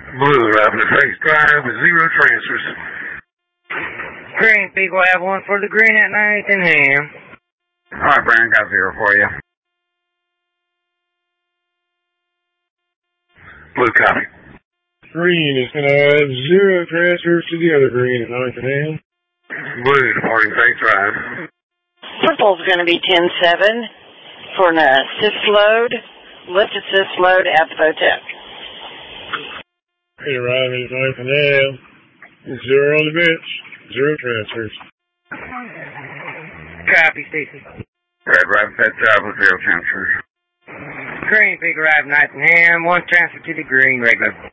Blue, arriving at Face Drive with 0 transfers. Green Peak will have 1 for the green at 9th and Ham. Alright, Brian, got 0 for you. Blue, copy. Green is going to have 0 transfers to the other green at 9th and Ham. Blue, departing Face Drive. Purple's going to be 10-7 for an assist load, lift assist load at the VOTEC. Green arriving at 9th and Ham. 0 on the bench, 0 transfers. Copy, Stacy. Red, arriving at Drive with 0 transfers. Green Peak arrived 9th and Ham, 1 transfer to the green regular.